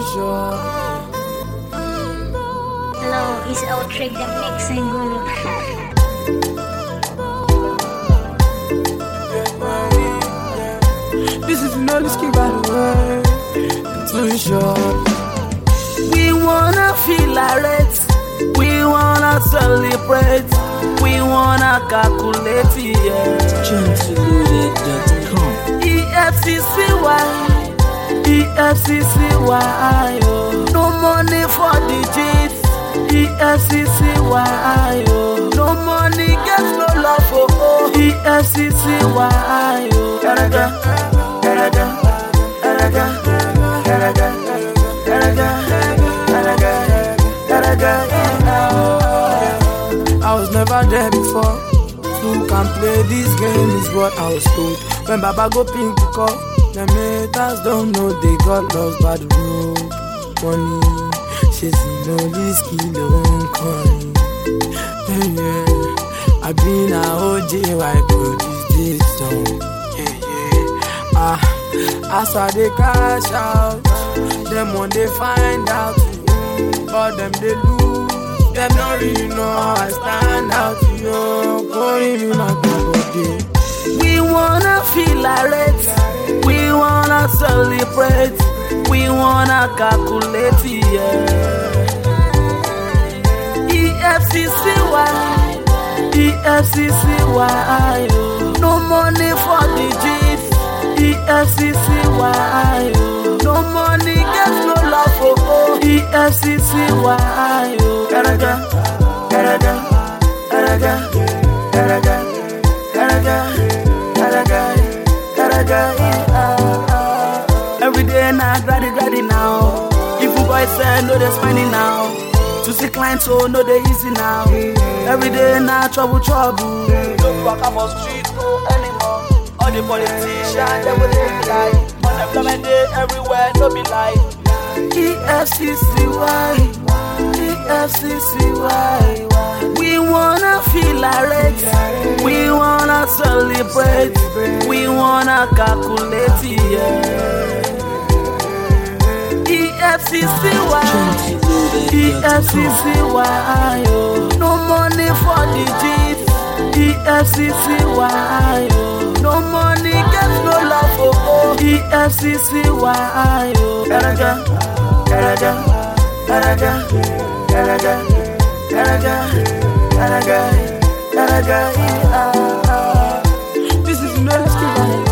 sure. Hello, it's Outrick the mixing guru. This is no risky by the way. Too short. We wanna feel irate. We wanna celebrate. We wanna calculate, yeah. Gentleloaded.com. EFCCY, EFCCY, oh. No money for the G's. EFCCY, oh. No money, get no love, oh. EFCCY, oh. Garaga, garaga, garaga, garaga, garaga, garaga, garaga, I was never there before. Who can play this game is what I was told. When Baba go pink to call, the haters don't know they got lost by the road. Money, she's in all this kilo coin. Yeah. I been a OJ, why produce this song? As I they cash out, them when they find out, but them they lose. Them don't really know how I stand out, yo. Calling me my body. We wanna feel irate. We wanna celebrate. We wanna calculate, yeah. EFCCY, EFCCY, oh. No money for the G's. EFCCY, oh. No money, get no love, oh. EFCCY, oh. Garaga, garaga, garaga, garaga, garaga, garaga, garaga, Every day now, grady now. If you boys say no, they're spending now. To see clients, so no, they easy now. Every day now, trouble. Don't walk up on street, no anymore. All the politicians, they will live like. Unemployment day everywhere, no be like. EFCCY, EFCCY. We wanna feel irate. We wanna celebrate. We wanna calculate, yeah. EFCCY, EFCCY, oh. No money for the G's. EFCCY, oh. No money, get no love, oh. EFCCY, oh. Garaga, garaga, garaga, garaga, garaga, garaga, garaga, This is no risky by the way.